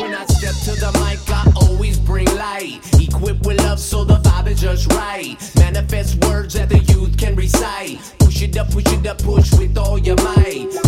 When I step to the mic, I always bring light. Equipped with love, so the vibe is just right. Manifest words that the youth can recite. Push it up, push with all your might.